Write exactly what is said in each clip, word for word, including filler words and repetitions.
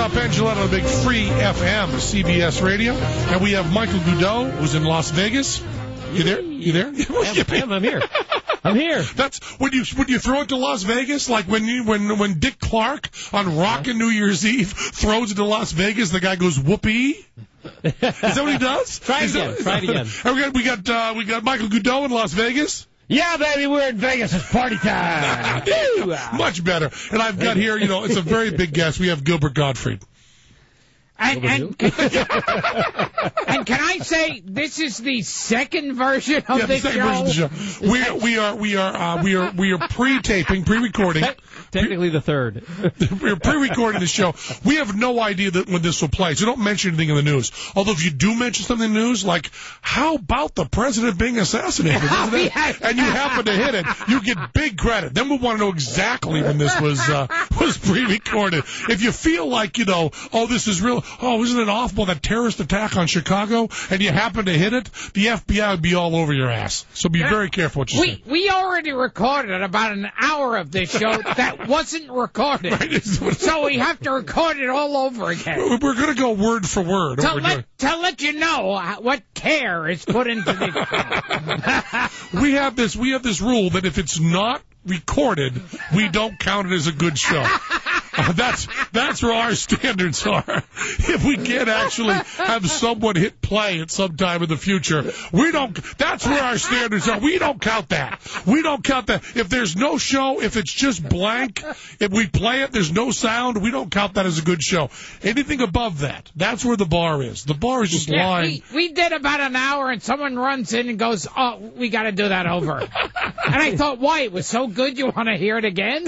uh, Ben Gillette on a big free F M, C B S Radio. And we have Michael Goudeau, who's in Las Vegas. You there? You there? I'm, I'm here. I'm here. That's when you when you throw it to Las Vegas, like when you when when Dick Clark on Rockin' New Year's Eve throws it to Las Vegas, the guy goes whoopee. Is that what he does? Try it Is again. That, Try it again. And we got we got uh, we got Michael Goudeau in Las Vegas. Yeah, baby, we're in Vegas. It's party time. Much better. And I've got here, you know, it's a very big guest. We have Gilbert Gottfried. And, and, and can I say this is the second version of yeah, this the second show? version of the show. We are we are we are uh, we are we are pre-taping, pre-recording. Technically the third. We're pre-recording the show. We have no idea that when this will play, so don't mention anything in the news. Although if you do mention something in the news, like how about the president being assassinated, isn't it? Yes. And you happen to hit it, you get big credit. Then we'll want to know exactly when this was uh, was pre-recorded. If you feel like, you know, oh, this is real, oh, isn't it awful, that terrorist attack on Chicago, and you happen to hit it, the F B I would be all over your ass. So be very careful what you we, say. We already recorded about an hour of this show that wasn't recorded. Right? So we have to record it all over again. We're going to go word for word. To let, to let you know what care is put into this show. we have this we have this rule that if it's not recorded, we don't count it as a good show. Uh, that's that's where our standards are. If we can't actually have someone hit play at some time in the future, we don't. That's where our standards are. We don't count that. We don't count that. If there's no show, if it's just blank, if we play it, there's no sound, we don't count that as a good show. Anything above that, that's where the bar is. The bar is just yeah, lying. We, we did about an hour, and someone runs in and goes, "Oh, we got to do that over." And I thought, why? It was so good. You want to hear it again?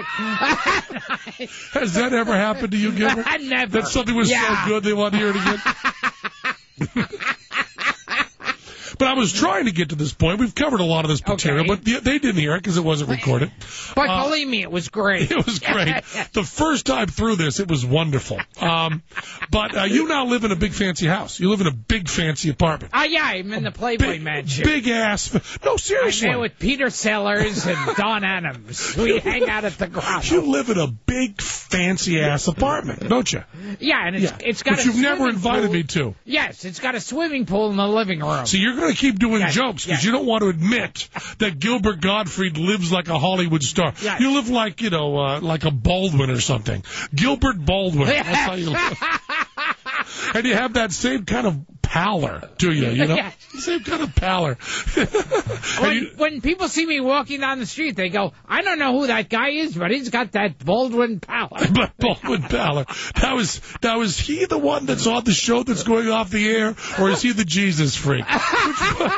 Has that ever happened to you, Gilbert? Never. That something was yeah. so good they want to hear it again? But I was trying to get to this point. We've covered a lot of this material, okay. but the, they didn't hear it because it wasn't recorded. But uh, believe me, it was great. It was great. The first time through this, it was wonderful. Um, but uh, you now live in a big fancy house. You live in a big fancy apartment. Oh, yeah, I'm in the Playboy big, Mansion. Big ass. No, seriously. I'm there with Peter Sellers and Don Adams. We hang out at the garage. You live in a big fancy ass apartment, don't you? Yeah, and it's, Yeah. it's got But a you've never invited pool. me to. Yes, it's got a swimming pool in the living room. So you're going to keep doing Yes, jokes because yes. you don't want to admit that Gilbert Gottfried lives like a Hollywood star. Yes. You live like, you know, uh, like a Baldwin or something. Gilbert Baldwin. That's how you live. And you have that same kind of pallor to you, you know? Yes. Same kind of pallor. When, you, when people see me walking down the street, they go, I don't know who that guy is, but he's got that Baldwin pallor. but Baldwin pallor. Now is, now is he the one that's on the show that's going off the air, or is he the Jesus freak? Which,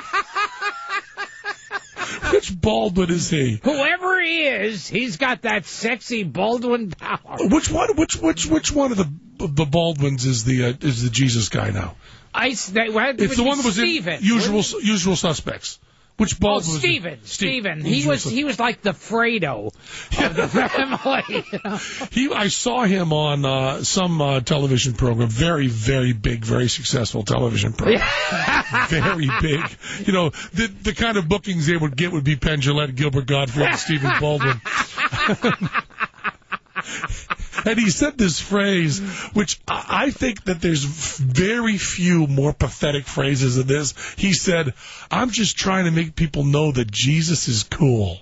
which Baldwin is he? Whoever he is, he's got that sexy Baldwin pallor. Which one? Which which which one of the the Baldwins is the uh, is the Jesus guy now? I, they, well, It's the one that was Steven. in Usual Usual Suspects. Which Oh, Baldwin? Steven. Was Steven. Steve, He Usual was Sus- he was like the Fredo of the family. You know? He, I saw him on uh, some uh, television program, very, very big, very successful television program. Very big. You know, the the kind of bookings they would get would be Penn Jillette, Gilbert Gottfried, and Stephen Baldwin. And he said this phrase, which I I think that there's very few more pathetic phrases than this. He said, I'm just trying to make people know that Jesus is cool.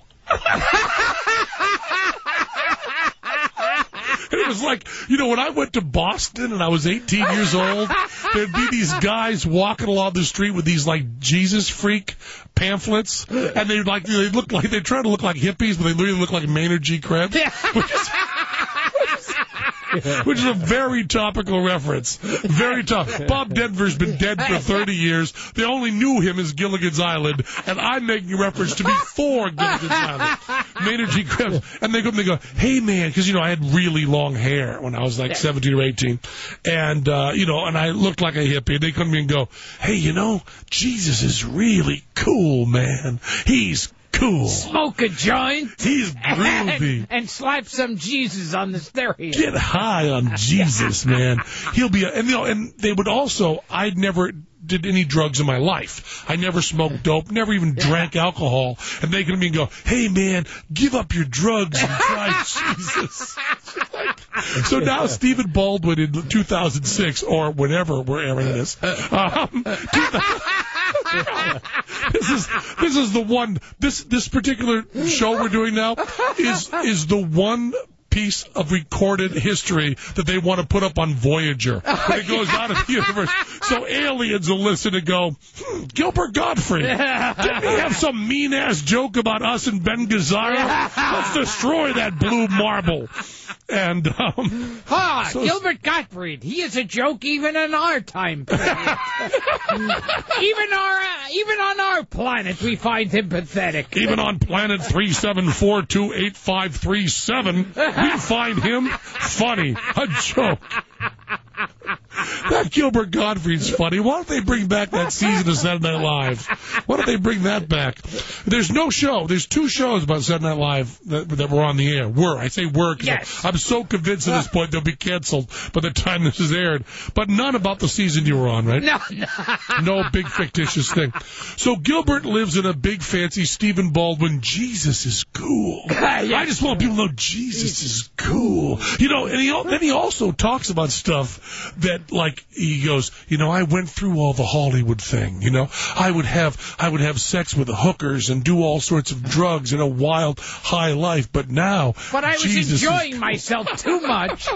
And it was like, you know, when I went to Boston and I was eighteen years old, there'd be these guys walking along the street with these, like, Jesus freak pamphlets, and they like they look like they try to look like hippies, but they literally look like Maynard G. Krebs, which is, which is a very topical reference. Very tough. Bob Denver's been dead for thirty years. They only knew him as Gilligan's Island, and I'm making a reference to before Gilligan's Island. Maynard G. Krebs. And they go, they go, hey, man, because, you know, I had really long hair when I was like seventeen or eighteen. And, uh, you know, and I looked like a hippie. And they come to me and go, hey, you know, Jesus is really cool, man. He's cool. Smoke a joint. He's groovy. And, and slap some Jesus on the stereo. Get high on Jesus, man. He'll be, a, and you know, and they would also, I'd never did any drugs in my life. I never smoked dope, never even drank alcohol. And they come to me and go, hey, man, give up your drugs and try Jesus. Like, So now Stephen Baldwin in two thousand six, or whenever we're airing this, um, this is this is the one. This this particular show we're doing now is is the one piece of recorded history that they want to put up on Voyager when it goes out of the universe. So aliens will listen and go, hmm, Gilbert Gottfried, didn't he have some mean-ass joke about us and Ben Gazzara? Let's destroy that blue marble. And, um... Ah, so, Gilbert Gottfried, he is a joke even in our time period. even our, uh, even on our planet, we find him pathetic. Even on planet three seven four two eight five three seven, we find him funny. A joke. That Gilbert Gottfried's funny. Why don't they bring back that season of Saturday Night Live? Why don't they bring that back? There's no show. There's two shows about Saturday Night Live that, that were on the air. Were. I say were because yes. I'm so convinced at this point they'll be canceled by the time this is aired. But none about the season you were on, right? No, no. No big fictitious thing. So Gilbert lives in a big fancy Stephen Baldwin. Jesus is cool. Yes. I just want people to know Jesus is cool. You know, and he, then he also talks about stuff that, like, he goes, you know, I went through all the Hollywood thing. You know, I would have, I would have sex with the hookers and do all sorts of drugs in a wild high life. But now, but I was Jesus enjoying is myself too much.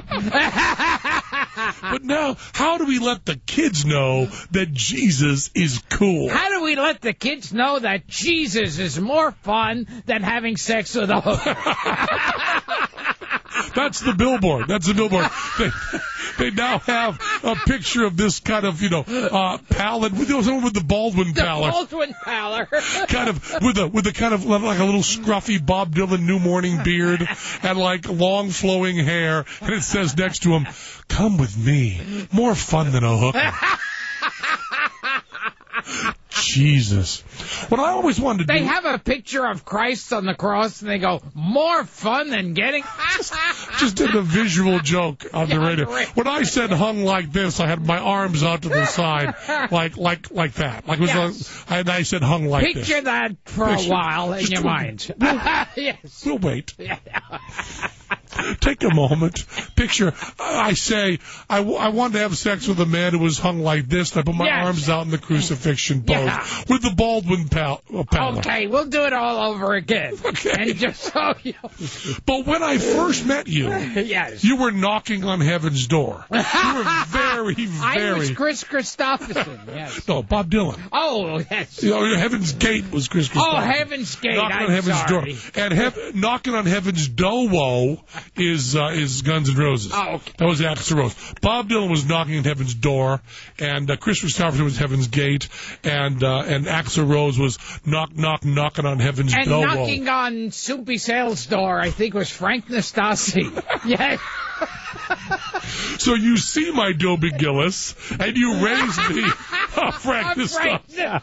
But now, how do we let the kids know that Jesus is cool? How do we let the kids know that Jesus is more fun than having sex with a hooker? That's the billboard. That's the billboard. They, they now have a picture of this kind of, you know, uh, pallid, with someone with the Baldwin the pallor. Baldwin pallor. Kind of, with a, with a kind of, like a little scruffy Bob Dylan New Morning beard and like long flowing hair. And it says next to him, come with me. More fun than a hooker. Jesus. What I always wanted to they do... They have a picture of Christ on the cross, and they go, more fun than getting... just, just did a visual joke on the yeah, radio. Right. When I said hung like this, I had my arms out to the side, like like like that. Like it was yes. a, I, I said hung like Picture this. Picture that for Picture, a while in your mind. We'll, yes. We'll wait. Take a moment. Picture, I say, I, I wanted to have sex with a man who was hung like this, and I put my yes. arms out in the crucifixion pose yeah. with the Baldwin pal- uh, pallor. Okay, we'll do it all over again. Okay. And just so you... But when I first met you, yes. you were knocking on heaven's door. You were very, very... I was Chris Christopherson, yes. No, Bob Dylan. Oh, yes. You know, Heaven's Gate was Chris Christopherson. Oh, Heaven's Gate, knocking I'm on heaven's sorry. door. And hev- knocking on heaven's dowo is uh, is Guns N' Roses. Oh, okay. That was Axl Rose. Bob Dylan was knocking on heaven's door, and uh, Chris Christopherson was Heaven's Gate, and uh, and Axl Rose was knock, knock, knocking on heaven's and dowo. And knocking on Soupy Sales' door, I think, was Frank Nastasi. Yes. So you see my Dobie Gillis, and you raise me a Frank Nastasi.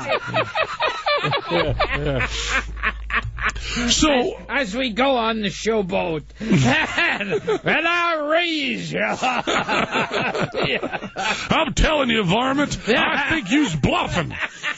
So as, as we go on the showboat, and, and I raise you. Yeah. I'm telling you, varmint, Yeah. I think you's bluffing.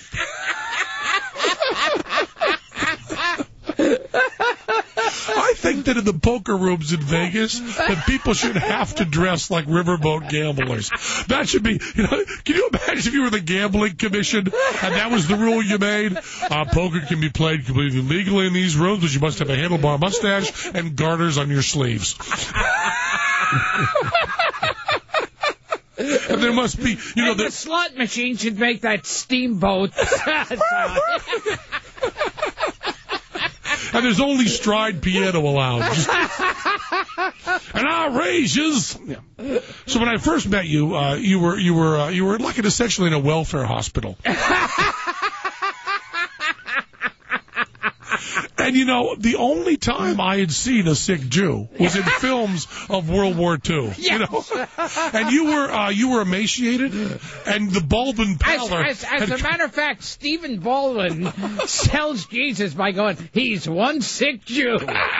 I think that in the poker rooms in Vegas, that people should have to dress like riverboat gamblers. That should be, you know, can you imagine if you were the gambling commission and that was the rule you made? Uh, poker can be played completely legally in these rooms, but you must have a handlebar mustache and garters on your sleeves. And there must be, you know, and the, the slot machine should make that steamboat. And there's only stride piano allowed. Just... And our rages. Yeah. So when I first met you, uh, you were you were uh, you were like essentially in a welfare hospital. And, you know, the only time I had seen a sick Jew was in films of World War Two. Yes. You know? And you were uh, you were emaciated, and the Baldwin pallor... As, as, as had... a matter of fact, Stephen Baldwin sells Jesus by going, he's one sick Jew.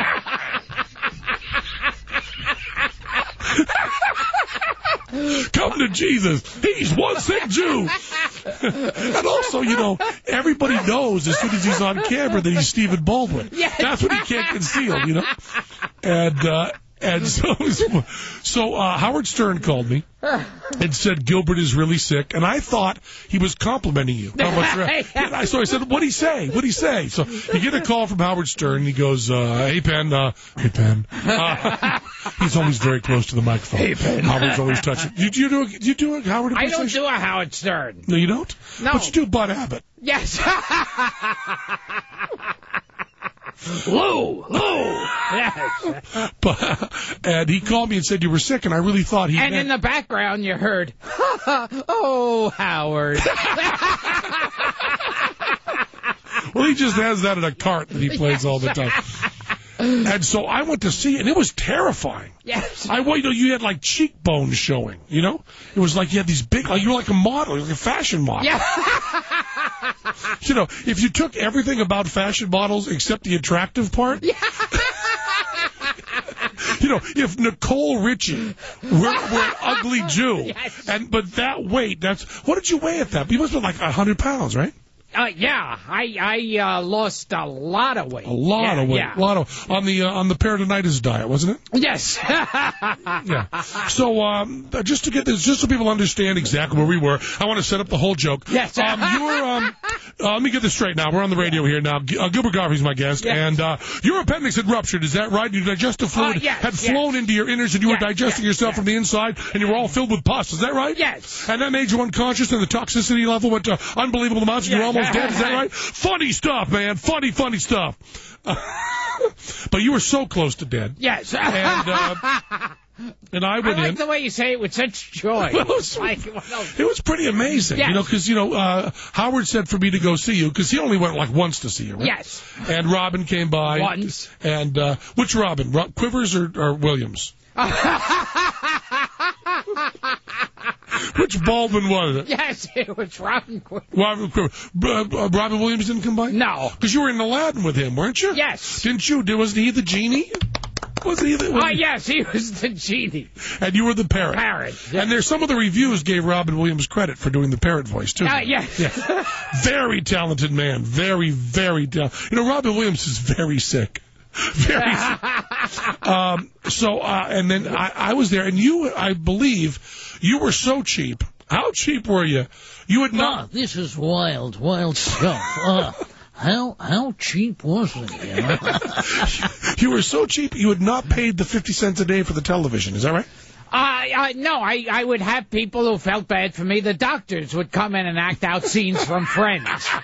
Come to Jesus. He's one sick Jew. And also, you know, everybody knows as soon as he's on camera that he's Stephen Baldwin. Yes. That's what he can't conceal, you know. And uh, And so, so uh, Howard Stern called me and said Gilbert is really sick, and I thought he was complimenting you. How much, and I, so I said, "What'd he say? What'd he say?" So you get a call from Howard Stern, and he goes, uh, "Hey Penn, uh, hey Penn." Uh, he's always very close to the microphone. Hey Penn. Howard's always touching. Do you do a, do you do a Howard I impersonation? don't do a Howard Stern. No, you don't. No, but you do Bud Abbott. Yes. Lou, Lou. Yes. But, and he called me and said you were sick, and I really thought he. And meant... in the background, you heard, "Oh, Howard." Well, he just has that in a cart that he plays all the time. And so I went to see it, and it was terrifying. Yes. I, well, you know, you had like cheekbones showing, you know? It was like you had these big, like you were like a model, like a fashion model. Yeah. You know, if you took everything about fashion models except the attractive part. Yeah. You know, if Nicole Richie were, were an ugly Jew, Yes. and but that weight, that's, what did you weigh at that? You must have been like one hundred pounds, right? Uh, yeah, I I uh, lost a lot of weight. A lot yeah, of weight. Yeah. A lot of, on the, uh, on the peritonitis diet, wasn't it? Yes. Yeah. So, um, just to get this, just so people understand exactly where we were, I want to set up the whole joke. Yes. Um, you were, um, uh, let me get this straight now. We're on the radio here now. G- uh, Gilbert Gottfried's my guest, Yes. and uh, your appendix had ruptured. Is that right? Your digestive fluid Uh, yes, had yes. flown into your innards, and you Yes, were digesting yes, yourself yes. from the inside, and you were all filled with pus. Is that right? Yes. And that made you unconscious, and the toxicity level went to unbelievable amounts, and you were Yes. almost dead. Is that right? Funny stuff, man. Funny, funny stuff. But you were so close to dead. Yes. And, uh, and I I went like in. the way you say it with such joy. Well, it, was, Like, well, it was pretty amazing, Yes. you know, because, you know, uh, Howard said for me to go see you, because he only went like once to see you, right? Yes. And Robin came by. Once. And, uh, which Robin? Ro- Quivers or, or Williams? Which Baldwin was it? Yes, it was Robin Quiver. Robin Quivers. Uh, uh, Robin Williams didn't come by? No. Because you were in Aladdin with him, weren't you? Yes. Didn't you? Wasn't he the genie? Was he the... Oh, yes, he was the genie. And you were the parrot. Parrot. Yeah. And there's some of the reviews gave Robin Williams credit for doing the parrot voice, too. Uh, yes. Yeah. Very talented man. Very, very talented. You know, Robin Williams is very sick. Very sick. Um, so, uh, and then I, I was there, and you, I believe, you were so cheap. How cheap were you? You had Ah, not... this is wild, wild stuff. Uh, how how cheap was it? You know? You were so cheap, you had not paid the fifty cents a day for the television. Is that right? Uh, uh, no, I, I would have people who felt bad for me. The doctors would come in and act out scenes from Friends.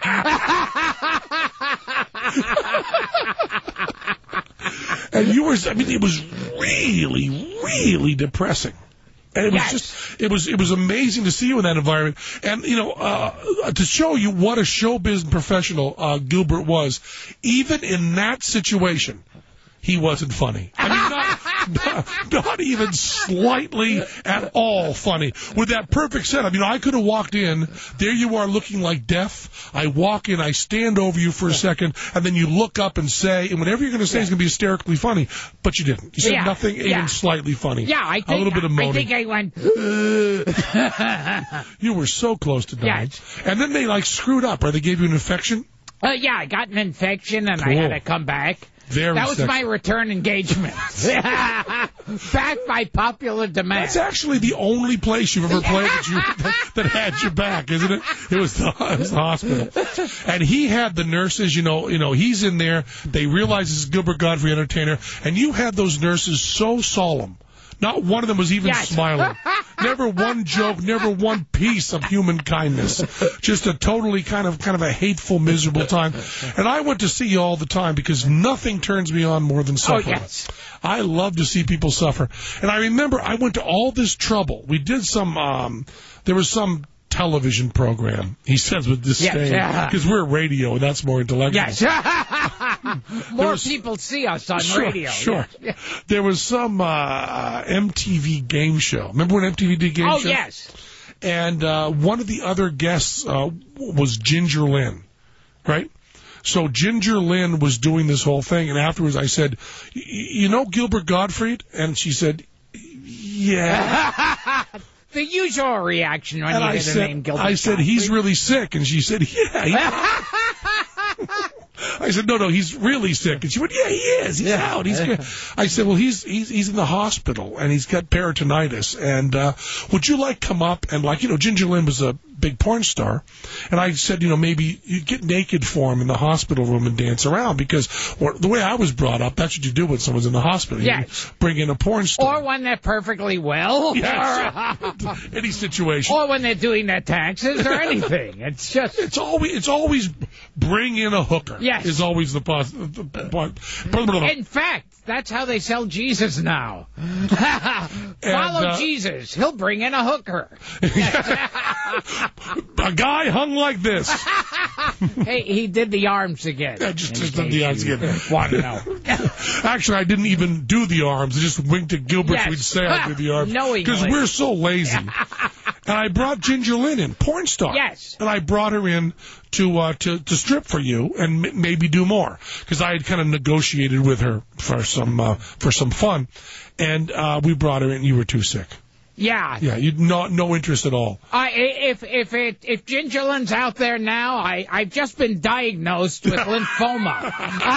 And you were, I mean, it was really, really depressing. And it was Yes. just, it was, it was amazing to see you in that environment. And, you know, uh, to show you what a showbiz professional uh, Gilbert was, even in that situation, he wasn't funny. I mean, not, not, not even slightly at all funny. With that perfect setup, you know, I could have walked in, there you are looking like death. I walk in, I stand over you for a second, and then you look up and say, and whatever you're going to say is going to be hysterically funny, but you didn't. You said Yeah. nothing even Yeah. slightly funny. Yeah, I think, a little bit of moaning. I think I went... You were so close to dying. Yes. And then they, like, screwed up, right? They gave you an infection? Uh, yeah, I got an infection and I Cool. had to come back. Very That was sexy. my return engagement. Back by popular demand. That's actually the only place you've ever played that, you, that, that had your back, isn't it? It was, the, it was the hospital. And he had the nurses, you know, you know, he's in there. They realize this is Gilbert Gottfried Entertainer. And you had those nurses so solemn. Not one of them was even Yes. smiling. Never one joke, never one piece of human kindness. Just a totally kind of kind of a hateful, miserable time. And I went to see you all the time because nothing turns me on more than Oh, suffering. yes. I love to see people suffer. And I remember I went to all this trouble. We did some, um, there was some television program, he says with disdain, Yes. because we're radio and that's more intellectual. Yes. More was- people see us on Sure, radio. sure. Yeah. There was some uh, M T V game show. Remember when M T V did game Oh, shows? yes. And uh, one of the other guests uh, was Ginger Lynn, right? So Ginger Lynn was doing this whole thing, and afterwards I said, "Y- you know Gilbert Gottfried?" And she said, yeah. The usual reaction when And you I hear the said, name Gilbert I said, he's Gottfried. really sick. And she said, yeah. He... I I said, no, no, he's really sick. And she went, yeah, he is. He's Yeah. out. He's good. I said, well, he's, he's he's in the hospital, and he's got peritonitis. And uh, would you like come up and, like, you know, Ginger Lynn was a big porn star. And I said, you know, maybe you get naked for him in the hospital room and dance around. Because or, the way I was brought up, that's what you do when someone's in the hospital. Yes. You bring in a porn star. Or when they're perfectly well. Yes. Any situation. Or when they're doing their taxes or anything. It's just... It's always it's always bring in a hooker. Yes. Is always the pos- the point. In fact, that's how they sell Jesus now. Follow uh, Jesus. He'll bring in a hooker. A guy hung like this. Hey, he did the arms again. I just, in just did case the arms you again. Want to know? Actually, I didn't even do the arms. I just winked at Gilbert. Yes. We'd say I did the arms. Knowingly. Because we're so lazy. And I brought Ginger Lynn in, porn star. Yes. And I brought her in to uh, to, to strip for you and m- maybe do more. Because I had kind of negotiated with her for some uh, for some fun. And uh, we brought her in. You were too sick. Yeah. Yeah, you no no interest at all. I, if if it if Ginger Lynn's out there now, I I've just been diagnosed with lymphoma.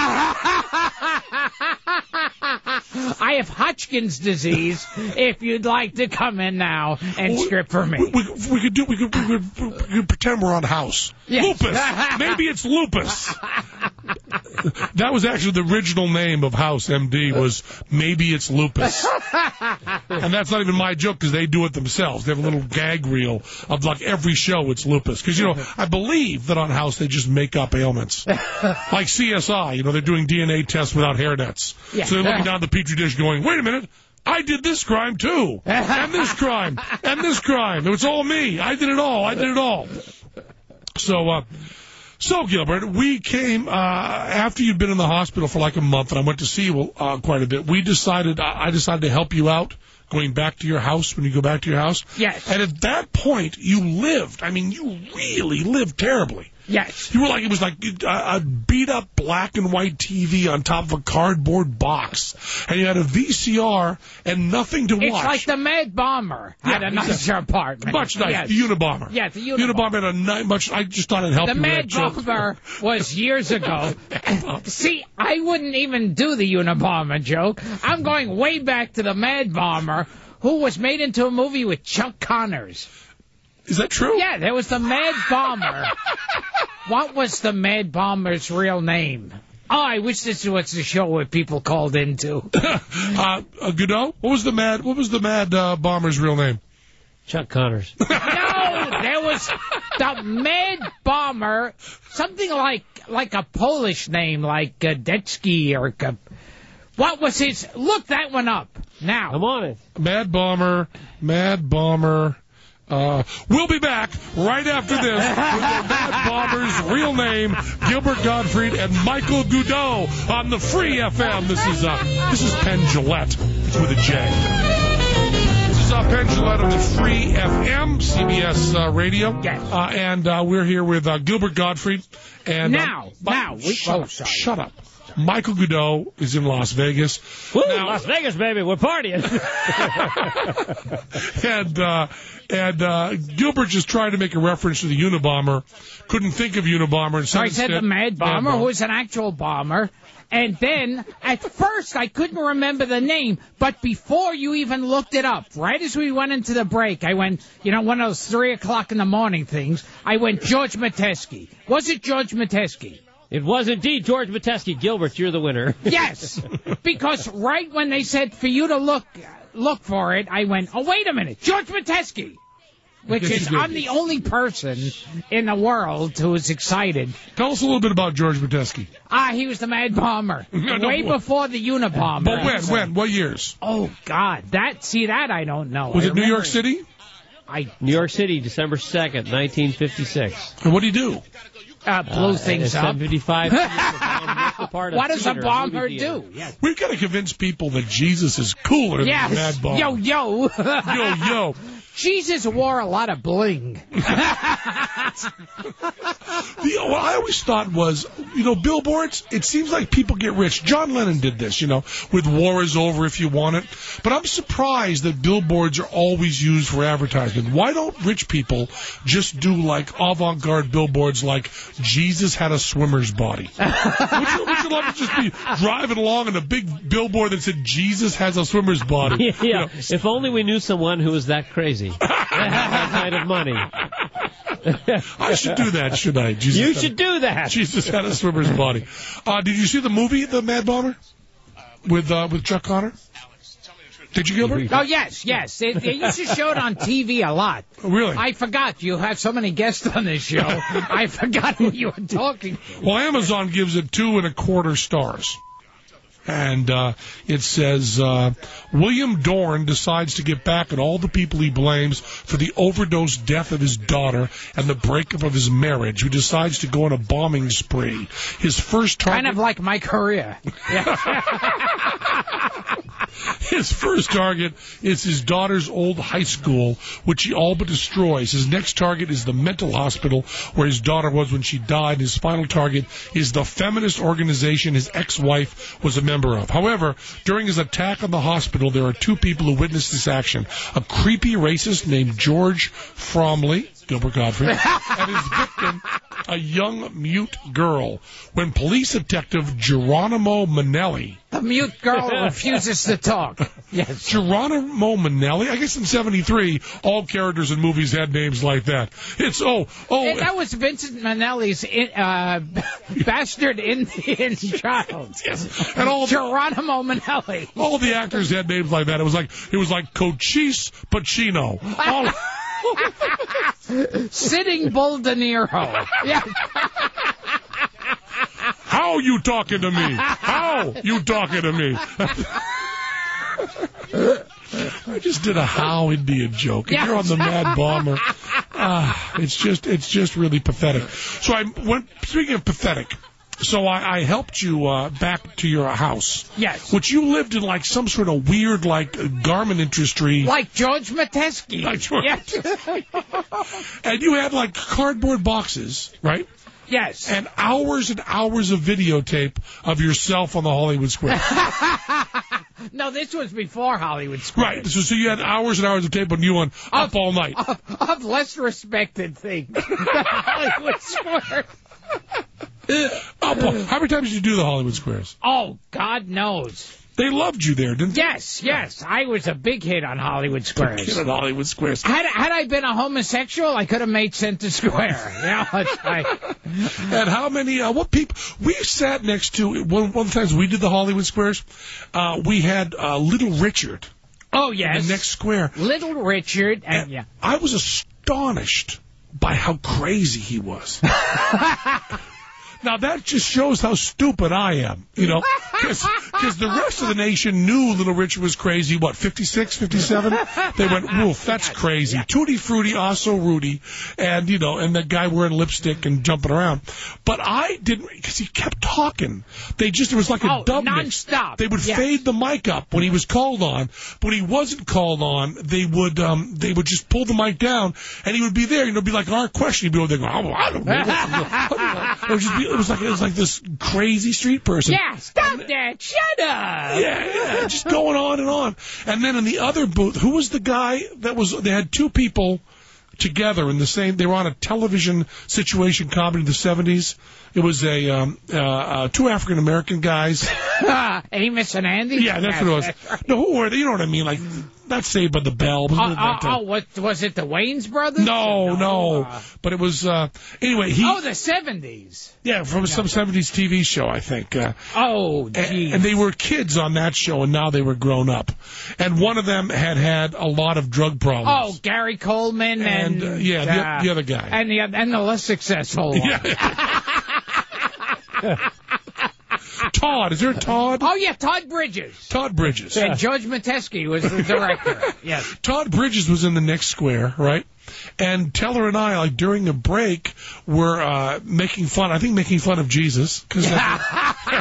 I have Hodgkin's disease. If you'd like to come in now and strip for me, We, we, we could do. We could, we, could, we could pretend we're on House. Yes. Lupus. Maybe it's lupus. That was actually the original name of House M D. Was maybe it's lupus. And that's not even my joke because they do it themselves. They have a little gag reel of like every show it's lupus. Because, you know, I believe that on House they just make up ailments. Like C S I, you know, they're doing D N A tests without hair nets. Yeah. So they're looking down the Petri dish going, wait a minute, I did this crime too. And this crime. And this crime. It was all me. I did it all. I did it all. So, uh, so Gilbert, we came, uh, after you'd been in the hospital for like a month, and I went to see you uh, quite a bit, we decided, I decided to help you out going back to your house when you go back to your house. Yes. And at that point, you lived, I mean, you really lived terribly. yes. You were like, it was like a, a beat up black and white T V on top of a cardboard box. And you had a V C R and nothing to It's watch. like the Mad Bomber had Yeah, a nicer exactly. apartment. Much nicer. Yes. The Unabomber. Yeah, the Unabomber. Unabomber had a ni- much, I just thought it'd help The you with Mad that joke. Bomber was years ago. See, I wouldn't even do the Unabomber joke. I'm going way back to the Mad Bomber, who was made into a movie with Chuck Connors. Is that true? Yeah, there was the Mad Bomber. What was the Mad Bomber's real name? Oh, I wish this was the show where people called into. uh, uh, Godot? What was the mad, what was the mad uh, bomber's real name? Chuck Connors. No, there was the Mad Bomber, something like like a Polish name, like Gadecki or... Ka- what was his... Look that one up now. I'm on it. Mad Bomber, Mad Bomber. Uh, we'll be back right after this with the Mad Bomber's real name, Gilbert Gottfried and Michael Goudreau on the Free F M. This is uh, this is Penn Jillette. It's with a J. This is uh, Penn Jillette on the Free F M, C B S uh, Radio. Yes. Uh, and uh, we're here with uh, Gilbert Gottfried. And Now, uh, now, we- shut oh, up, sorry. shut up. Michael Goudreau is in Las Vegas. Woo, Now- Las Vegas, baby. We're partying. and uh, and uh, Gilbert just tried to make a reference to the Unabomber. Couldn't think of Unabomber. And So I said the Mad Bomber, who was an actual bomber. And then, at first, I couldn't remember the name, but before you even looked it up, right as we went into the break, I went, you know, one of those three o'clock in the morning things, I went, George Metesky. Was it George Metesky? It was indeed George Metesky. Gilbert, you're the winner. Yes, because right when they said for you to look look for it, I went, oh, wait a minute, George Metesky. Which Yes, is, you did. I'm the only person in the world who is excited. Tell us a little bit about George Metesky. Ah, he was the Mad Bomber. No, no, Way what? before the Unabomber. But when? When? What years? Oh, God. That, see, that I don't know. Was I it New remember- York City? I, New York City, December second, nineteen fifty-six. And what do you do? uh, blew Uh, things at up. seventy-five What does a bomber do? Yes. We've got to convince people that Jesus is cooler Yes. than the Mad Bomber. Yo, yo. Yo, yo. Jesus wore a lot of bling. The, what I always thought was, you know, billboards, it seems like people get rich. John Lennon did this, you know, with War is Over if you want it. But I'm surprised that billboards are always used for advertisement. Why don't rich people just do, like, avant-garde billboards like Jesus had a swimmer's body? would, you, would you love to just be driving along in a big billboard that said Jesus has a swimmer's body? Yeah, You know? if only we knew someone who was that crazy. That kind of money. I should do that, should I? Jesus You had, should do that. Jesus had a swimmer's body. Uh, did you see the movie, The Mad Bomber, with uh, with Chuck Connor? Did you, Gilbert? Oh, yes, yes. It, it used to show it on T V a lot. Oh, really? I forgot. You have so many guests on this show. I forgot who you were talking to. Well, Amazon gives it two and a quarter stars. And uh, it says, uh, William Dorn decides to get back at all the people he blames for the overdose death of his daughter and the breakup of his marriage, who decides to go on a bombing spree. His first target... Kind of like my career. His first target is his daughter's old high school, which he all but destroys. His next target is the mental hospital where his daughter was when she died. His final target is the feminist organization his ex-wife was a member of. However, during his attack on the hospital, there are two people who witnessed this action. A creepy racist named George Fromley, Gilbert Godfrey, and his victim, a young mute girl. When police detective Geronimo Manelli... The mute girl refuses to talk. Yes. Geronimo Manelli? I guess in seventy-three, all characters in movies had names like that. It's, oh, oh... And that was Vincent Minnelli's uh, bastard Indian child. Yes. And all Geronimo Manelli. All the actors had names like that. It was like, it was like Cochise Pacino. All... Sitting Bull De Niro. Yeah. How you talking to me? How you talking to me? I just did a how Indian joke. And you're on the Mad Bomber. Ah, it's just, it's just really pathetic. So I went. Speaking of pathetic. So I, I helped you uh, back to your house. Yes. Which you lived in like some sort of weird like garment industry. Like George Metesky. Like George. Yes. And you had like cardboard boxes, right? Yes. And hours and hours of videotape of yourself on the Hollywood Square. No, this was before Hollywood Square. Right. So, so you had hours and hours of tape on you on Up All Night. Of, of less respected things than Hollywood Square. Up, how many times did you do the Hollywood Squares? Oh, God knows. They loved you there, didn't they? Yes, yes. I was a big hit on Hollywood Squares. Big hit on Hollywood Squares. Had, had I been a homosexual, I could have made Center Square. You know, it's like... And how many, uh, what people, we sat next to, one, one of the times we did the Hollywood Squares, uh, we had uh, Little Richard. Oh, yes. In the next square. Little Richard, and, and yeah. I was astonished by how crazy he was. Now, that just shows how stupid I am, you know, because the rest of the nation knew Little Richard was crazy, what, fifty-six, fifty-seven? They went, woof, that's crazy. Yeah. Tutti Frutti, also Rudy, and, you know, and that guy wearing lipstick and jumping around. But I didn't, because he kept talking. They just, it was like a oh, dub non-stop. They would yes. fade the mic up when he was called on, but when he wasn't called on, they would um, they would just pull the mic down, and he would be there, and it would be like our question. He'd be over there going, oh, I don't know. It would just be, it was like, it was like this crazy street person. Yeah, stop and, that. Shut up. Yeah, yeah, just going on and on. And then in the other booth, who was the guy that was, they had two people together in the same, they were on a television situation comedy in the seventies. It was a um, uh, uh, two African-American guys. Amos and Andy? Yeah, that's what it was. Right. No, who were they? You know what I mean? Like, not Saved by the Bell. Oh, oh, oh, what, was it the Wayans brothers? No, no. no. Uh, but it was, uh, anyway, he... Oh, the seventies. Yeah, from no. some seventies T V show, I think. Uh, oh, geez. And, and they were kids on that show, and now they were grown up. And one of them had had a lot of drug problems. Oh, Gary Coleman and... and uh, yeah, uh, the, the other guy. And the, and the less successful one. Yeah. Todd, is there a Todd? Oh, yeah, Todd Bridges. Todd Bridges. And George Metesky was the director. Yes. Todd Bridges was in the next square, right? And Teller and I, like, during a break, were uh, making fun, I think making fun of Jesus. Because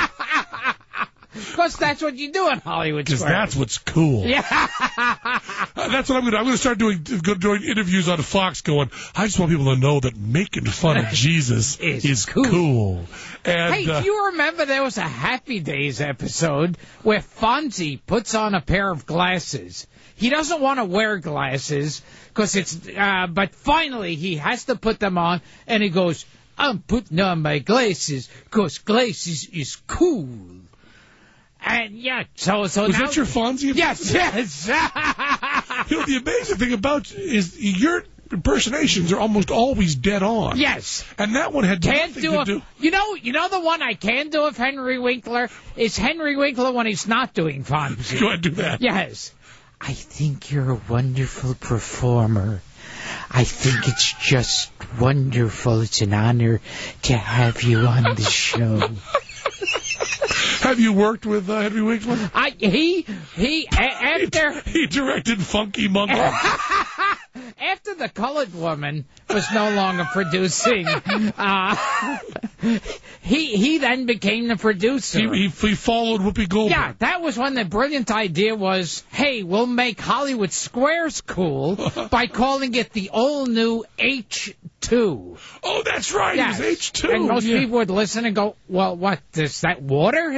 that's what you do in Hollywood Square. Because that's what's cool. Yeah. Uh, that's what I'm going to. I'm going to start doing doing interviews on Fox. Going, I just want people to know that making fun of Jesus is, is cool. cool. And, hey, uh, do you remember there was a Happy Days episode where Fonzie puts on a pair of glasses? He doesn't want to wear glasses because it's. Uh, but finally, he has to put them on, and he goes, "I'm putting on my glasses because glasses is cool." And yeah, so so was now, that your Fonzie? Yes, yes. You know, the amazing thing about is your impersonations are almost always dead on. Yes. And that one had Can't nothing do to a, do. You know, you know the one I can do of Henry Winkler is Henry Winkler when he's not doing Fonzie. Go ahead, do that. Yes. I think you're a wonderful performer. I think it's just wonderful. It's an honor to have you on the show. Have you worked with uh, Henry Winkler? I he he a, after he, he directed Funky Monkey. After the colored woman was no longer producing, uh, he he then became the producer. He, he, he followed Whoopi Goldberg. Yeah, that was when the brilliant idea was, hey, we'll make Hollywood Squares cool by calling it the all-new H two. Oh, that's right. Yes. It was H two. And most yeah. people would listen and go, well, what, is that water?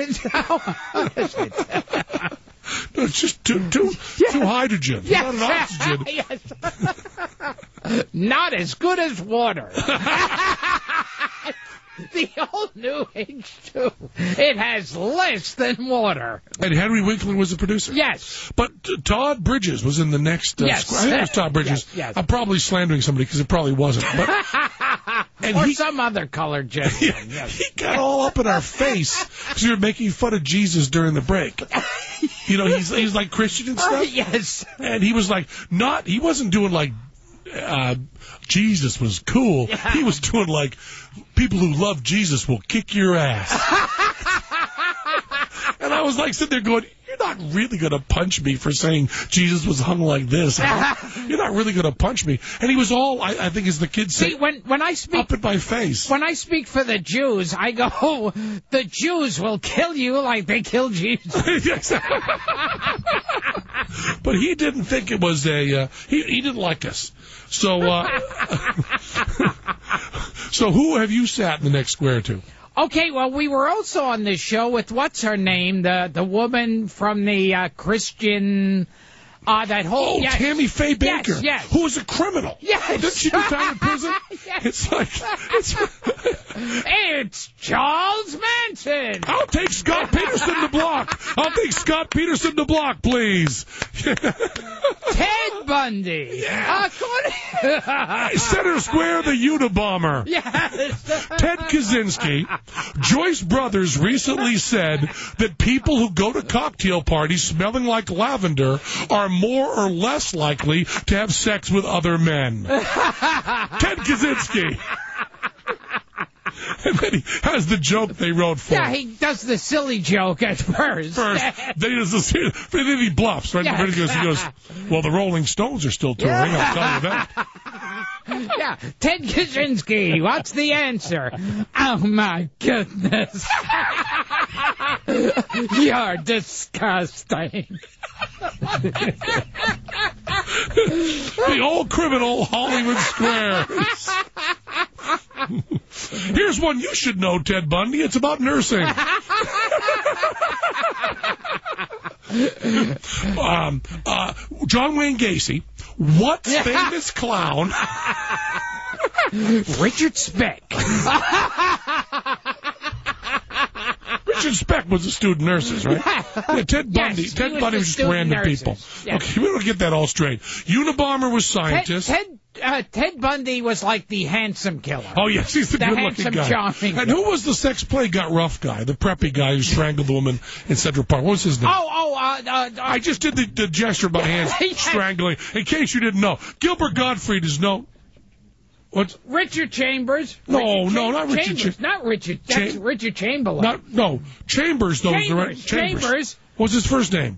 No, it's just two, two, Yes. two hydrogens. Yes. Not an oxygen. Yes. Not as good as water. The old new H two. It has less than water. And Henry Winkler was the producer? Yes. But uh, Todd Bridges was in the next... Uh, Yes. squ- I think it was Todd Bridges. Yes, yes. I'm probably slandering somebody because it probably wasn't. But and or he, some other colored gentleman. yeah, Yes. he got all up in our face because we were making fun of Jesus during the break. You know, he's he's like Christian and Uh, stuff. yes. And he was like, not... He wasn't doing like... Uh, Jesus was cool. Yeah. He was doing like, people who love Jesus will kick your ass. And I was like sitting there going, you're not really going to punch me for saying Jesus was hung like this. Huh? You're not really going to punch me. And he was all, I, I think as the kids say, See, when, when I speak... up in my face. When I speak for the Jews, I go, oh, the Jews will kill you like they killed Jesus. But he didn't think it was a, uh, he, he didn't like us. So, uh, so who have you sat in the next square to? Okay, well, we were also on this show with, what's her name, the the woman from the uh, Christian... Uh, that whole... Oh, yes. Tammy Faye Baker, Yes, yes. who was a criminal. Yes. Didn't she do time in prison? Yes. It's like... It's, It's Charles Manson. I'll take Scott Peterson to block. I'll take Scott Peterson to block, please. Ted Bundy. Yeah. According- Center Square, the Unabomber. Yes. Ted Kaczynski. Joyce Brothers recently said that people who go to cocktail parties smelling like lavender are more or less likely to have sex with other men. Ted Kaczynski. And then he has the joke they wrote for Yeah, him. he does the silly joke at first. First, then he, does the, then he bluffs, right? Yeah. He goes, he goes, well, the Rolling Stones are still touring, I'll tell you that. Yeah, Ted Kaczynski, what's the answer? Oh, my goodness. You're disgusting. The old criminal Hollywood Squares. Here's one you should know, Ted Bundy. It's about nursing. um, uh, John Wayne Gacy. What famous clown? Richard Speck. Richard Speck was a student nurses, right? Yeah, Ted Bundy. Yes, Ted was Bundy the was just student random nurses. people. Yes. Okay, we don't get that all straight. Unabomber was Ted, scientist. Ted, uh, Ted Bundy was like the handsome killer. Oh, yes, he's the, The good-looking handsome, guy. charming And guy. who was the sex play got rough guy, the preppy guy who strangled the woman in Central Park? What was his name? Oh, oh, uh, uh, uh, I just did the, the gesture by hands, Yes. strangling, in case you didn't know. Gilbert Gottfried is no... What's... Richard Chambers. No, Richard no, not Richard Chambers. Cha- Not Richard. That's Cha- Richard Chamberlain. Not, no, Chambers, though, is the right... Chambers. Chambers. What's his first name?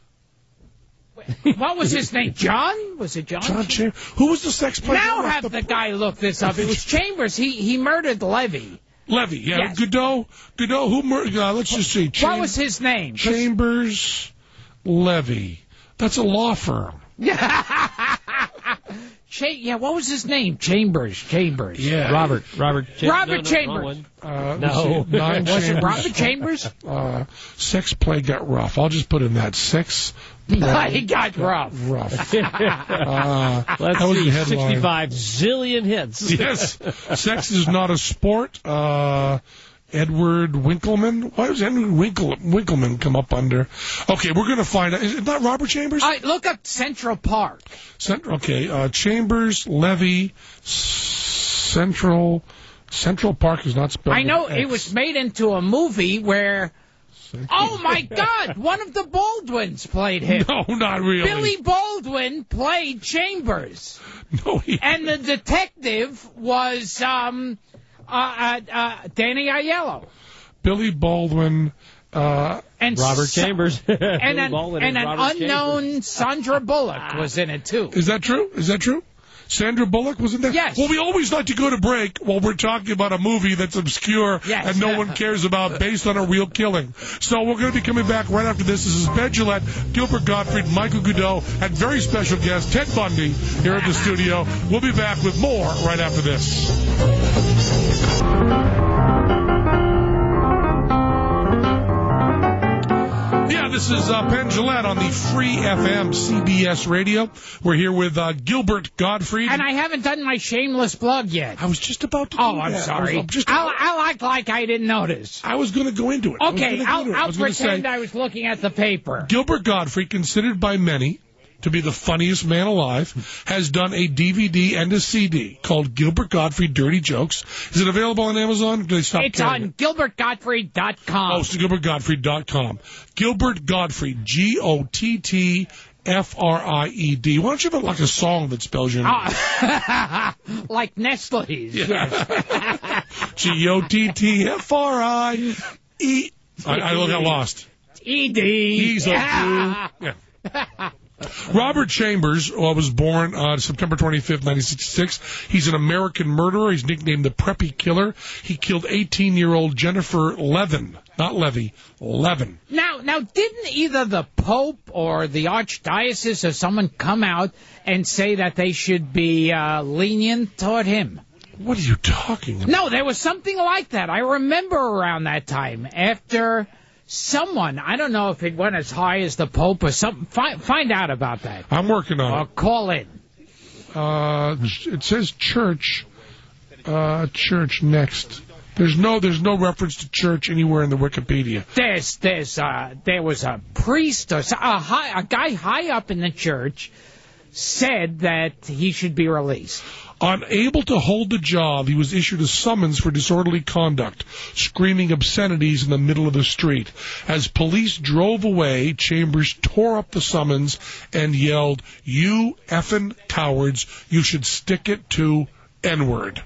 What was his name? John? Was it John? John Chambers. Who was the sex play? Now guy? have the guy look this up. It was Chambers. He he murdered Levy. Levy, yeah. Yes. Godot, Godot, who murdered... Uh, let's just see. What was his name? Chambers Levy. That's a law firm. Cha- yeah, what was his name? Chambers. Chambers. Yeah. Robert. Robert. Cham- Robert no, no, Chambers. wrong one. Uh, No. let's see, Nine Was it Chambers. Robert Chambers? Uh, sex play got rough. I'll just put in that. Sex play He got rough. rough. Uh, Let's that was see. the headline. sixty-five zillion hits. Yes. Sex is not a sport. Uh, Edward Winkleman. Why does Edward Winkle, Winkleman come up under? Okay, we're going to find out. Is it not Robert Chambers? All right, look up Central Park. Cent- okay, uh, Chambers, Levy, Central. Central Park is not spelled I know with X. it was made into a movie where... Central- Oh, my God! One of the Baldwins played him. No, not really. Billy Baldwin played Chambers. No, he... And the detective was um, uh, uh, uh, Danny Aiello. Billy Baldwin. Uh, And Robert so- Chambers. And an, Baldwin and an Robert unknown Chambers. Sandra Bullock was in it, too. is that true? Is that true? Sandra Bullock was in there? Yes. Well, we always like to go to break while we're talking about a movie that's obscure Yes. and no one cares about based on a real killing. So we're going to be coming back right after this. This is Ben Gillette, Gilbert Gottfried, Michael Goodell, and very special guest Ted Bundy here at the studio. We'll be back with more right after this. Yeah, this is uh, Ben Gillette on the Free F M C B S radio. We're here with uh, Gilbert Gottfried. And I haven't done my shameless plug yet. I was just about to do Oh, I'm that. sorry. I was, I'm just, I'll, I'll act like I didn't notice. I was going to go into it. I was Okay, gonna go I'll, into it. I I'll was gonna pretend say, I was looking at the paper. Gilbert Gottfried, considered by many to be the funniest man alive, has done a D V D and a C D called Gilbert Gottfried Dirty Jokes. Is it available on Amazon? Or do they stop It's carrying on it? Gilbert Gottfried dot com. Oh, it's Gilbert Gottfried dot com. Gilbert Gottfried, G O T T F R I E D. Why don't you have like a song that spells your name? Ah, like Nestle's. Yes. G O T T F R I E. I, I got lost. E D. He's a Yeah. Jew. Yeah. Robert Chambers uh, was born on September twenty-fifth, nineteen sixty-six. He's an American murderer. He's nicknamed the Preppy Killer. He killed eighteen-year-old Jennifer Levin. Not Levy, Levin. Now, now, didn't either the Pope or the Archdiocese or someone come out and say that they should be uh, lenient toward him? What are you talking about? No, there was something like that. I remember around that time after someone, I don't know if it went as high as the Pope or something. Find, find out about that. I'm working on Or it. call in. Uh, it says church, uh, church next. There's no, there's no reference to church anywhere in the Wikipedia. There's, there's, uh, there was a priest or so- a, high, a guy high up in the church said that he should be released. Unable to hold the job, he was issued a summons for disorderly conduct, screaming obscenities in the middle of the street. As police drove away, Chambers tore up the summons and yelled, "You effing cowards, you should stick it to N-word."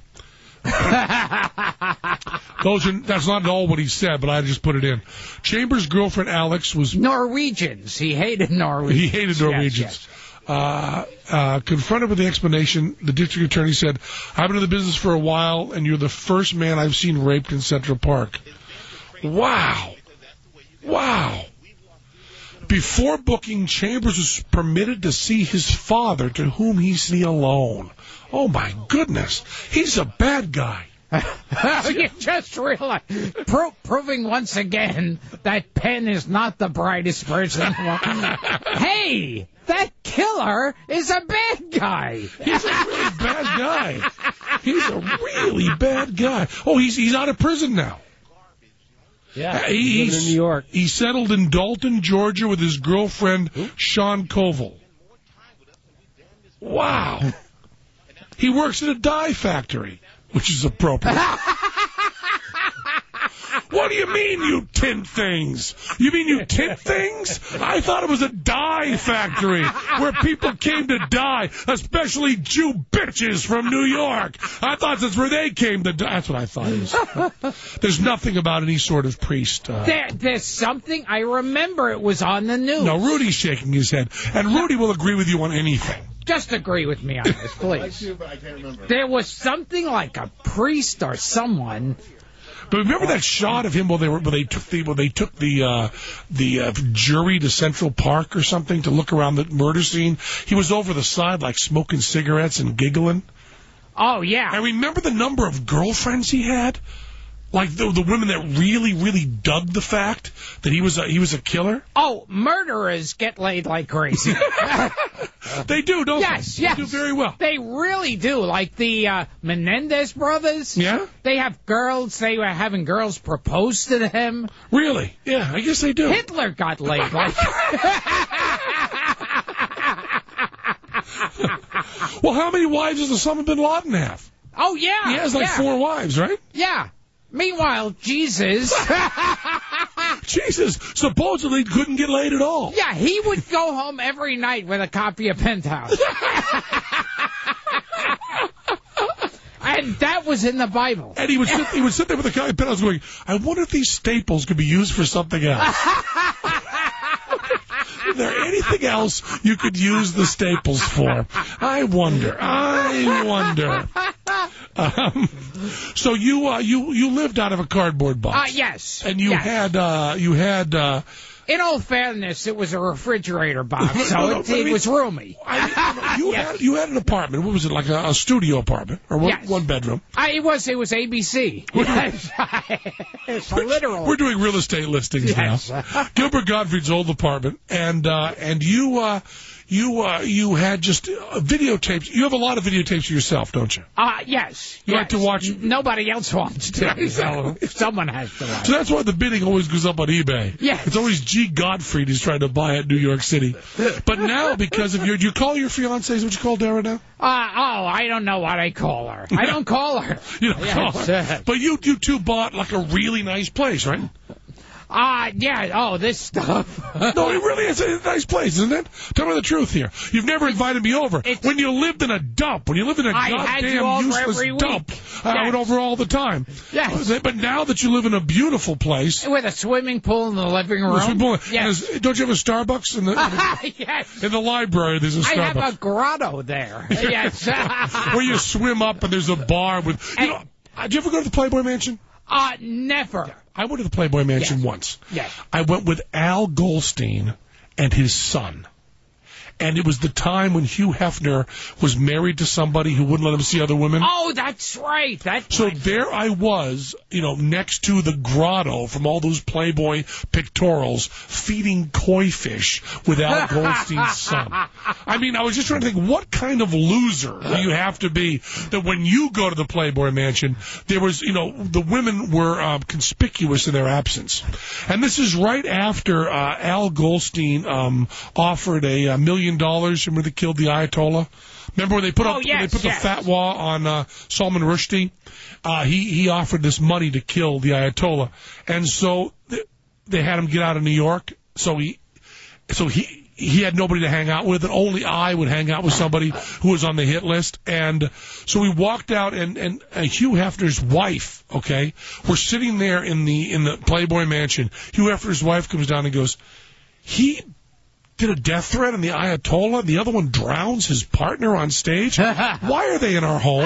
Those are, that's not at all what he said, but I just put it in. Chambers' girlfriend, Alex, was... Norwegians. He hated Norwegians. He hated Norwegians. Yes, yes. Uh, uh, confronted with the explanation, the district attorney said, "I've been in the business for a while, and you're the first man I've seen raped in Central Park." Wow. Wow. Before booking, Chambers was permitted to see his father, to whom he see alone. Oh, my goodness. He's a bad guy. You just realized, pro- proving once again that Penn is not the brightest person. Hey, that killer is a bad guy. He's a really bad guy. He's a really bad guy. Oh, he's he's out of prison now. Yeah, He- he's living in New York. He settled in Dalton, Georgia with his girlfriend, Sean Koval. Wow. He works at a dye factory, which is appropriate. What do you mean you tint things? You mean you tint things? I thought it was a dye factory where people came to die, especially Jew bitches from New York. I thought that's where they came to die. That's what I thought it was. There's nothing about any sort of priest. Uh, There, there's something, I remember it was on the news. no, Rudy's shaking his head. And Rudy will agree with you on anything. Just agree with me on this, please. There was something like a priest or someone But remember that shot of him while they were when they took the when they took the uh, the uh, jury to Central Park or something to look around the murder scene. He was over the side like smoking cigarettes and giggling. Oh yeah. I remember the number of girlfriends he had. Like the the women that really, really dug the fact that he was a, he was a killer. Oh, murderers get laid like crazy. They do, don't yes, they? Yes, They do very well. They really do. Like the uh, Menendez brothers. Yeah? They have girls. They were having girls propose to them. Really? Yeah, I guess they do. Hitler got laid like. Well, how many wives does Osama bin Laden have? Oh yeah. He has like yeah. four wives, right? Yeah. Meanwhile, Jesus. Jesus supposedly couldn't get laid at all. Yeah, he would go home every night with a copy of Penthouse. And that was in the Bible. And he would sit, he would sit there with a copy of Penthouse going, I wonder if these staples could be used for something else. Is there anything else you could use the staples for? I wonder. I wonder. Um, so you uh, you you lived out of a cardboard box. Uh, yes. And you yes. had uh, you had. Uh, In all fairness, it was a refrigerator box, so No, no, it, I it mean- was roomy. I, you Yes. had you had an apartment. What was it, like a, a studio apartment or one, Yes. one bedroom? I, it was it was A B C. Yes. It's a literal. We're doing real estate listings Yes. now. Gilbert Gottfried's old apartment, and uh, and you uh, you uh, you had just uh, videotapes. You have a lot of videotapes of yourself, don't you? Uh, yes. You yes. like to watch- N- Nobody else wants to, Yeah, exactly. so someone has to watch. So that's why the bidding always goes up on eBay. Yes. It's always G. Gottfried who's trying to buy it in New York City. But now, because of your... Do you call your fiancée? Is what you call Dara now? Uh, oh, I don't know what I call her. I don't call her. You don't call Yes, her. uh, But you, you two bought like a really nice place, right? Uh, yeah, oh, this stuff. No, it really is a nice place, isn't it? Tell me the truth here. You've never invited me over. It's- When you lived in a dump, when you lived in a I had you goddamn over useless every week. dump, I Yes. went over all the time. Yes. But now that you live in a beautiful place... With a swimming pool in the living room. Swimming pool, Yes. and don't you have a Starbucks in the, in the, Yes. in the library? There's a I Starbucks. have a grotto there. Yes. Where you swim up and there's a bar with... You And- know, uh, did you ever go to the Playboy Mansion? Uh, never. I went to the Playboy Mansion Yes. once. Yes. I went with Al Goldstein and his son. And it was the time when Hugh Hefner was married to somebody who wouldn't let him see other women. Oh, that's right. That's So right. there I was, you know, next to the grotto from all those Playboy pictorials, feeding koi fish with Al Goldstein's son. I mean, I was just trying to think, what kind of loser do you have to be that when you go to the Playboy Mansion, there was, you know, the women were uh, conspicuous in their absence. And this is right after uh, Al Goldstein um, offered a, a million dollars. Remember they killed the Ayatollah? Remember when they put Oh, up when yes, they put yes. the fatwa on uh, Salman Rushdie? Uh, he he offered this money to kill the Ayatollah, and so th- they had him get out of New York. So he so he he had nobody to hang out with, and only I would hang out with somebody who was on the hit list. And so we walked out, and and uh, Hugh Hefner's wife, okay, we're sitting there in the in the Playboy Mansion. Hugh Hefner's wife comes down and goes, he did a death threat on the Ayatollah, and the other one drowns his partner on stage. Why are they in our home?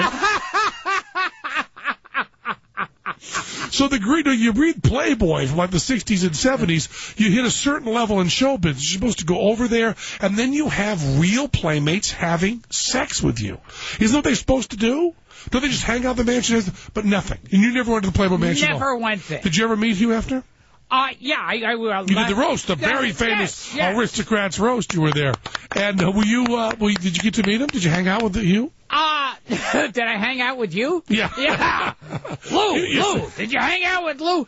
So the you, know, you read Playboy from like the sixties and seventies, you hit a certain level in showbiz. You're supposed to go over there, and then you have real playmates having sex with you. Isn't that what they're supposed to do? Don't they just hang out at the mansion? But nothing. And you never went to the Playboy Mansion? at all? Never went there. Did you ever meet Hugh Hefner? Uh, yeah, I, I will. You did the roast, the very Yes, famous yes, yes. Aristocrats roast. You were there, and uh, were you? Uh, were you, did you get to meet him? Did you hang out with Hugh? Uh, did I hang out with you? Yeah. Yeah. Lou, You- you- Lou, did you hang out with Lou?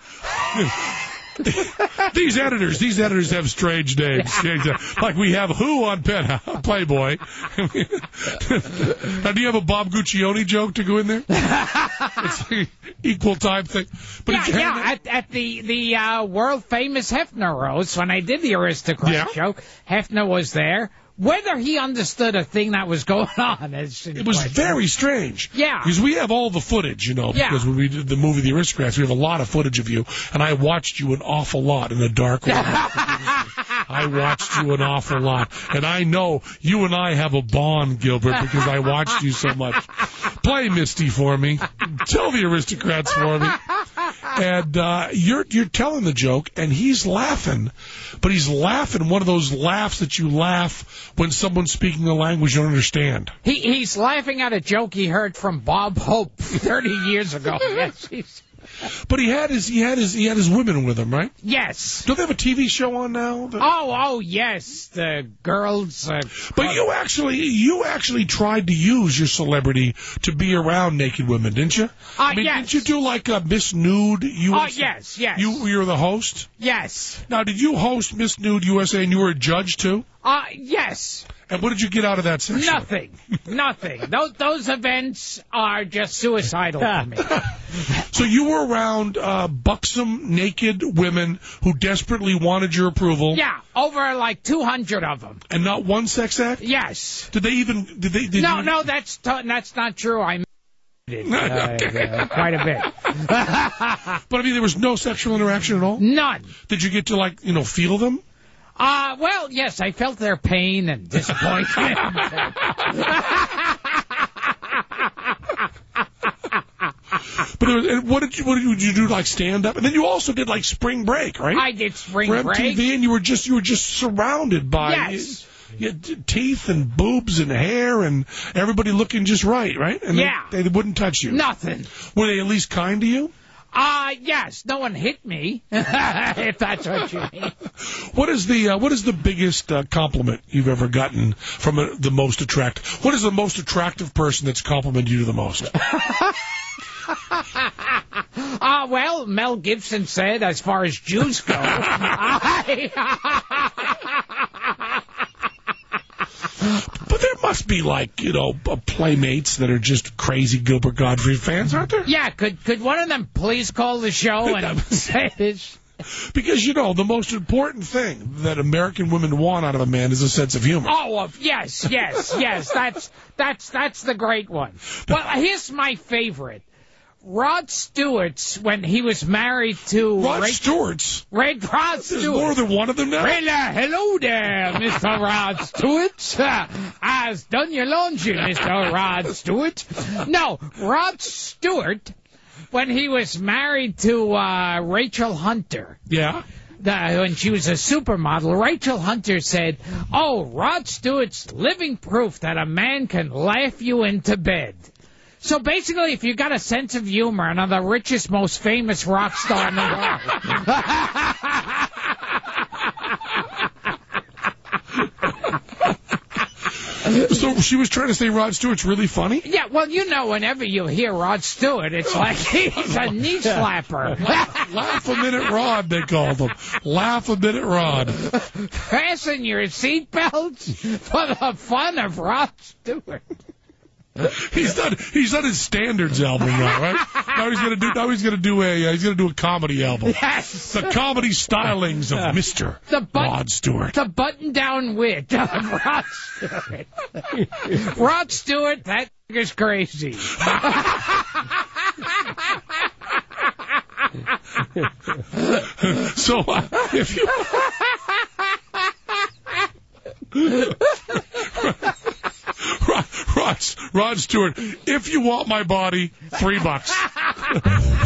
These editors, these editors have strange names. Like we have who on Penthouse, Playboy. Now, do you have a Bob Guccione joke to go in there? It's an equal time thing. But Yeah, did you hang yeah. out- At, at the the uh, world famous Hefner roast, when I did the Aristocrat Yeah. show, Hefner was there. Whether he understood a thing that was going on is It was very strange. Yeah. Because we have all the footage, you know, Yeah. because when we did the movie The Aristocrats, we have a lot of footage of you, and I watched you an awful lot in a dark room. I watched you an awful lot. And I know you and I have a bond, Gilbert, because I watched you so much. Play Misty for me. Tell the Aristocrats for me. and uh, you're you're telling the joke, and he's laughing, but he's laughing one of those laughs that you laugh when someone's speaking a language you don't understand. He he's laughing at a joke he heard from Bob Hope thirty years ago. Yes, he's... But he had his he had his he had his women with him, right? Yes. Don't they have a T V show on now? That... Oh, oh, yes, the girls. Uh, but you actually you actually tried to use your celebrity to be around naked women, didn't you? Uh, I mean, yes. Didn't you do like a Miss Nude U S A? Oh, yes, yes. You you were the host. Yes. Now, did you host Miss Nude U S A and you were a judge too? Uh, yes. And what did you get out of that session? Nothing. Nothing. Those, those events are just suicidal for me. So you were around uh, buxom, naked women who desperately wanted your approval. Yeah, over like two hundred of them. And not one sex act? Yes. Did they even... Did they? Did no, you... no, that's t- that's not true. I it uh, okay. uh, quite a bit. But, I mean, there was no sexual interaction at all? None. Did you get to, like, you know, feel them? Uh, well, yes, I felt their pain and disappointment. But there was, and what did you what did you do, like stand up? And then you also did like Spring Break, right? I did Spring For Break. M T V, and you were just you were just surrounded by Yes. you, you had teeth and boobs and hair and everybody looking just right, right? And Yeah. they, they wouldn't touch you. Nothing. Were they at least kind to you? Uh, yes, no one hit me, if that's what you mean. What is the uh, what is the biggest uh, compliment you've ever gotten from a, the most attractive? What is the most attractive person that's complimented you the most? Uh, well, Mel Gibson said, as far as Jews go, I... But there must be, like, you know, uh, playmates that are just crazy Gilbert Gottfried fans, aren't there? Yeah, could could one of them please call the show and say this? Because, you know, the most important thing that American women want out of a man is a sense of humor. Oh, uh, yes, yes, yes. That's that's that's the great one. Well, here's my favorite. Rod Stewart's, when he was married to... Rod Ray, Stewart's? Ray, Rod There's Stewart. more than one of them now? Well, uh, hello there, Mister Rod Stewart. Uh, I've done your laundry, Mister Rod Stewart. No, Rod Stewart, when he was married to uh, Rachel Hunter... Yeah? The, when she was a supermodel, Rachel Hunter said, "Oh, Rod Stewart's living proof that a man can laugh you into bed." So basically, if you got a sense of humor and are the richest, most famous rock star in the world. So she was trying to say Rod Stewart's really funny? Yeah, well, you know, whenever you hear Rod Stewart, it's like he's a knee slapper. Laugh a minute Rod, they called him. Laugh a minute Rod. Fasten your seatbelts for the fun of Rod Stewart. He's done. He's done his standards album now, right? Now he's gonna do. Now he's gonna do a. Uh, he's gonna do a comedy album. Yes. The comedy stylings of Mister The but- Rod Stewart. The button-down wit of Rod Stewart. Rod Stewart, that is crazy. So uh, if you. Rod, Rod, Rod Stewart, if you want my body, three bucks.